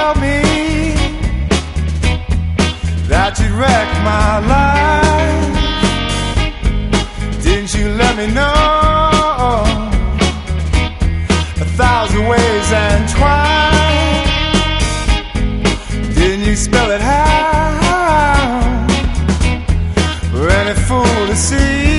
tell me that you'd wreck my life? Didn't you let me know 1,000 ways and twice? Didn't you spell it out for any fool to see?